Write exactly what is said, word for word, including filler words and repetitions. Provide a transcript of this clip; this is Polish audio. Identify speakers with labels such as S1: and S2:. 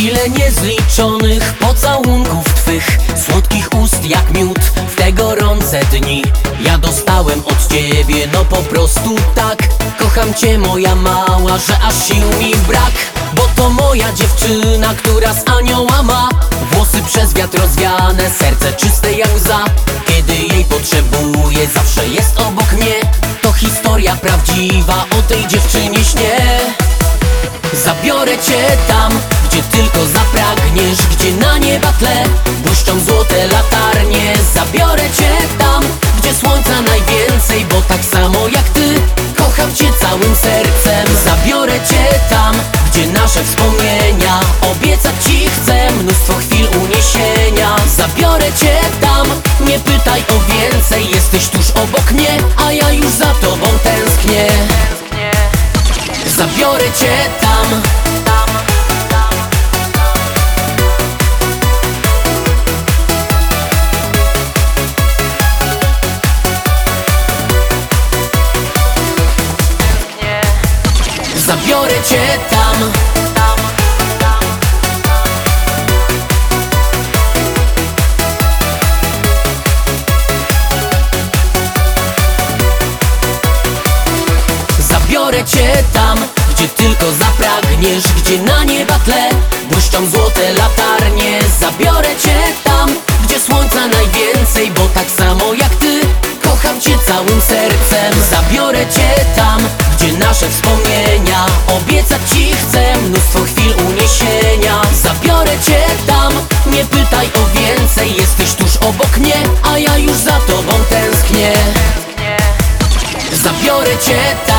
S1: Ile niezliczonych pocałunków twych, słodkich ust jak miód w te gorące dni. Ja dostałem od ciebie, no po prostu tak. Kocham cię moja mała, że aż sił mi brak. Bo to moja dziewczyna, która z anioła ma włosy przez wiatr rozwiane, serce czyste jak łza. Kiedy jej potrzebuję, zawsze jest obok mnie. To historia prawdziwa, o tej dziewczynie śnię. Zabiorę cię tam, gdzie tylko zapragniesz, gdzie na nieba tle błyszczą złote latarnie. Zabiorę cię tam, gdzie słońca najwięcej, bo tak samo jak ty kocham cię całym sercem. Zabiorę cię tam, gdzie nasze wspomnienia, obiecać ci chcę mnóstwo chwil uniesienia. Zabiorę cię tam, nie pytaj o więcej, jesteś tuż obok mnie, a ja już za tobą tęsknię. Zabiorę cię tam. Zabiorę cię tam. Zabiorę cię tam, gdzie tylko zapragniesz, gdzie na nieba tle błyszczą złote latarnie. Zabiorę cię tam, gdzie słońca najwięcej, bo tak samo jak ty kocham cię całym sercem. Zabiorę cię tam, gdzie nasze wspomnienia, obiecać ci chcę mnóstwo chwil uniesienia. Zabiorę cię tam, nie pytaj o więcej, jesteś tuż obok mnie, a ja już za tobą tęsknię. Zabiorę cię tam.